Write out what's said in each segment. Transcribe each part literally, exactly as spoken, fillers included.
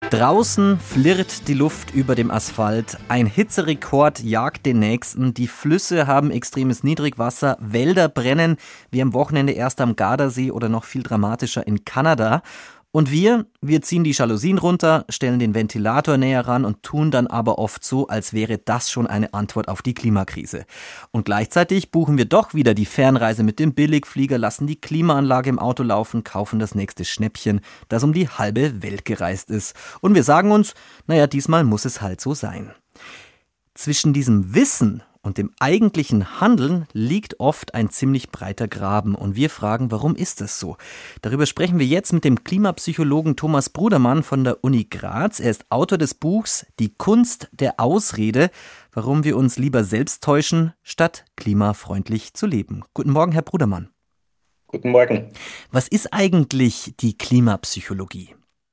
Draußen flirrt die Luft über dem Asphalt, ein Hitzerekord jagt den nächsten, die Flüsse haben extremes Niedrigwasser, Wälder brennen, wie am Wochenende erst am Gardasee oder noch viel dramatischer in Kanada. Und wir, wir ziehen die Jalousien runter, stellen den Ventilator näher ran und tun dann aber oft so, als wäre das schon eine Antwort auf die Klimakrise. Und gleichzeitig buchen wir doch wieder die Fernreise mit dem Billigflieger, lassen die Klimaanlage im Auto laufen, kaufen das nächste Schnäppchen, das um die halbe Welt gereist ist. Und wir sagen uns, naja, diesmal muss es halt so sein. Zwischen diesem Wissen und dem eigentlichen Handeln liegt oft ein ziemlich breiter Graben. Und wir fragen, warum ist das so? Darüber sprechen wir jetzt mit dem Klimapsychologen Thomas Brudermann von der Uni Graz. Er ist Autor des Buchs Die Kunst der Ausrede, warum wir uns lieber selbst täuschen, statt klimafreundlich zu leben. Guten Morgen, Herr Brudermann. Guten Morgen. Was ist eigentlich die Klimapsychologie?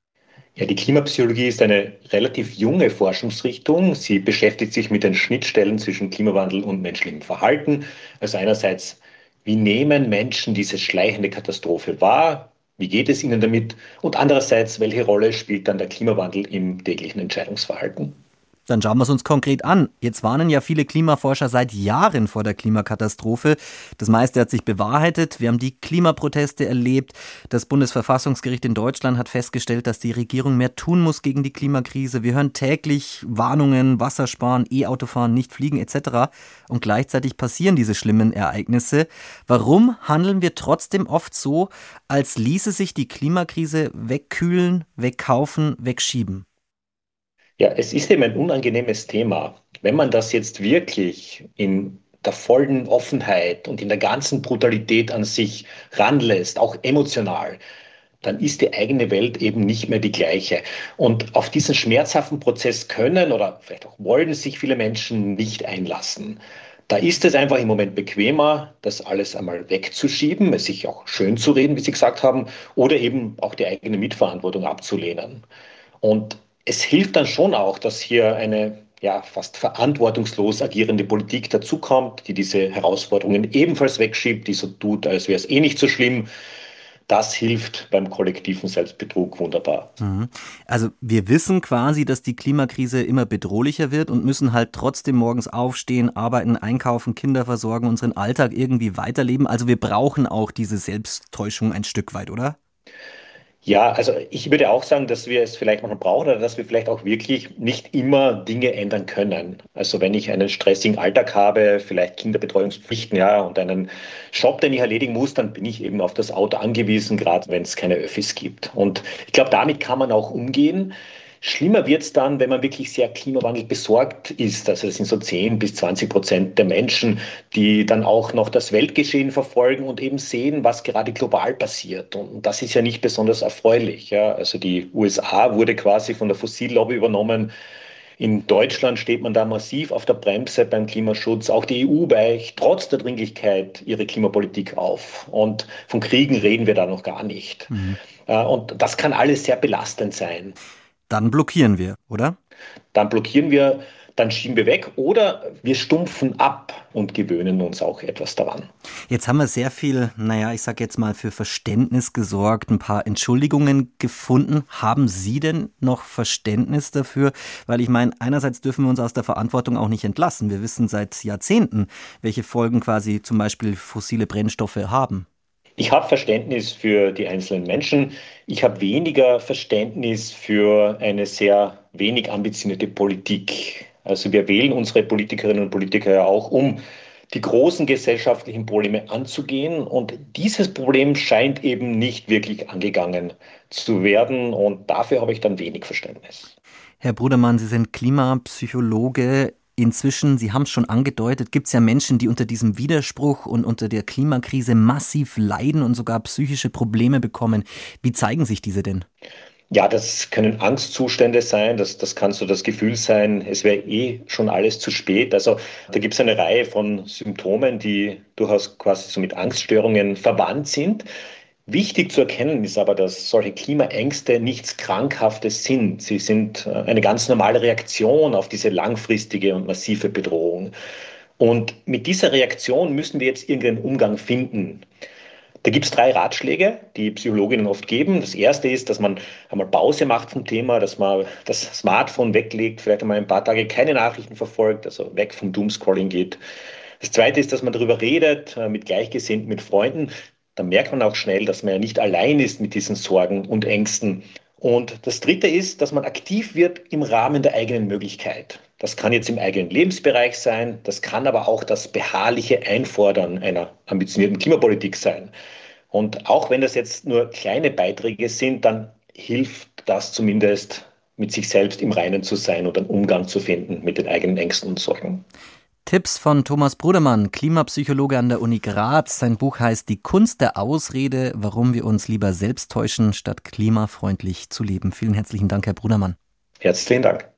Ja, die Klimapsychologie ist eine relativ junge Forschungsrichtung. Sie beschäftigt sich mit den Schnittstellen zwischen Klimawandel und menschlichem Verhalten. Also einerseits, wie nehmen Menschen diese schleichende Katastrophe wahr? Wie geht es ihnen damit? Und andererseits, welche Rolle spielt dann der Klimawandel im täglichen Entscheidungsverhalten? Dann schauen wir es uns konkret an. Jetzt warnen ja viele Klimaforscher seit Jahren vor der Klimakatastrophe. Das meiste hat sich bewahrheitet. Wir haben die Klimaproteste erlebt. Das Bundesverfassungsgericht in Deutschland hat festgestellt, dass die Regierung mehr tun muss gegen die Klimakrise. Wir hören täglich Warnungen, Wassersparen, E-Autofahren, nicht fliegen et cetera. Und gleichzeitig passieren diese schlimmen Ereignisse. Warum handeln wir trotzdem oft so, als ließe sich die Klimakrise wegkühlen, wegkaufen, wegschieben? Ja, es ist eben ein unangenehmes Thema. Wenn man das jetzt wirklich in der vollen Offenheit und in der ganzen Brutalität an sich ranlässt, auch emotional, dann ist die eigene Welt eben nicht mehr die gleiche. Und auf diesen schmerzhaften Prozess können oder vielleicht auch wollen sich viele Menschen nicht einlassen. Da ist es einfach im Moment bequemer, das alles einmal wegzuschieben, es sich auch schön zu reden, wie Sie gesagt haben, oder eben auch die eigene Mitverantwortung abzulehnen. Und es hilft dann schon auch, dass hier eine ja, fast verantwortungslos agierende Politik dazukommt, die diese Herausforderungen ebenfalls wegschiebt, die so tut, als wäre es eh nicht so schlimm. Das hilft beim kollektiven Selbstbetrug wunderbar. Mhm. Also wir wissen quasi, dass die Klimakrise immer bedrohlicher wird und müssen halt trotzdem morgens aufstehen, arbeiten, einkaufen, Kinder versorgen, unseren Alltag irgendwie weiterleben. Also wir brauchen auch diese Selbsttäuschung ein Stück weit, oder? Ja, also ich würde auch sagen, dass wir es vielleicht manchmal brauchen oder dass wir vielleicht auch wirklich nicht immer Dinge ändern können. Also wenn ich einen stressigen Alltag habe, vielleicht Kinderbetreuungspflichten, ja, und einen Job, den ich erledigen muss, dann bin ich eben auf das Auto angewiesen, gerade wenn es keine Öffis gibt. Und ich glaube, damit kann man auch umgehen. Schlimmer wird es dann, wenn man wirklich sehr Klimawandel besorgt ist. Also das sind so zehn bis zwanzig Prozent der Menschen, die dann auch noch das Weltgeschehen verfolgen und eben sehen, was gerade global passiert. Und das ist ja nicht besonders erfreulich. Ja. Also die U S A wurde quasi von der Fossillobby übernommen. In Deutschland steht man da massiv auf der Bremse beim Klimaschutz. Auch die E U weicht trotz der Dringlichkeit ihre Klimapolitik auf. Und von Kriegen reden wir da noch gar nicht. Mhm. Und das kann alles sehr belastend sein. Dann blockieren wir, oder? Dann blockieren wir, dann schieben wir weg oder wir stumpfen ab und gewöhnen uns auch etwas daran. Jetzt haben wir sehr viel, naja, ich sag jetzt mal, für Verständnis gesorgt, ein paar Entschuldigungen gefunden. Haben Sie denn noch Verständnis dafür? Weil ich meine, einerseits dürfen wir uns aus der Verantwortung auch nicht entlassen. Wir wissen seit Jahrzehnten, welche Folgen quasi zum Beispiel fossile Brennstoffe haben. Ich habe Verständnis für die einzelnen Menschen. Ich habe weniger Verständnis für eine sehr wenig ambitionierte Politik. Also wir wählen unsere Politikerinnen und Politiker ja auch, um die großen gesellschaftlichen Probleme anzugehen. Und dieses Problem scheint eben nicht wirklich angegangen zu werden. Und dafür habe ich dann wenig Verständnis. Herr Brudermann, Sie sind Klimapsychologe. Inzwischen, Sie haben es schon angedeutet, gibt es ja Menschen, die unter diesem Widerspruch und unter der Klimakrise massiv leiden und sogar psychische Probleme bekommen. Wie zeigen sich diese denn? Ja, das können Angstzustände sein, das, das kann so das Gefühl sein, es wäre eh schon alles zu spät. Also da gibt es eine Reihe von Symptomen, die durchaus quasi so mit Angststörungen verwandt sind. Wichtig zu erkennen ist aber, dass solche Klimaängste nichts Krankhaftes sind. Sie sind eine ganz normale Reaktion auf diese langfristige und massive Bedrohung. Und mit dieser Reaktion müssen wir jetzt irgendeinen Umgang finden. Da gibt es drei Ratschläge, die Psychologinnen oft geben. Das erste ist, dass man einmal Pause macht vom Thema, dass man das Smartphone weglegt, vielleicht einmal ein paar Tage keine Nachrichten verfolgt, also weg vom Doomscrolling geht. Das zweite ist, dass man darüber redet, mit Gleichgesinnten, mit Freunden. Da merkt man auch schnell, dass man ja nicht allein ist mit diesen Sorgen und Ängsten. Und das dritte ist, dass man aktiv wird im Rahmen der eigenen Möglichkeit. Das kann jetzt im eigenen Lebensbereich sein, das kann aber auch das beharrliche Einfordern einer ambitionierten Klimapolitik sein. Und auch wenn das jetzt nur kleine Beiträge sind, dann hilft das zumindest, mit sich selbst im Reinen zu sein und einen Umgang zu finden mit den eigenen Ängsten und Sorgen. Tipps von Thomas Brudermann, Klimapsychologe an der Uni Graz. Sein Buch heißt Die Kunst der Ausrede, warum wir uns lieber selbst täuschen, statt klimafreundlich zu leben. Vielen herzlichen Dank, Herr Brudermann. Herzlichen Dank.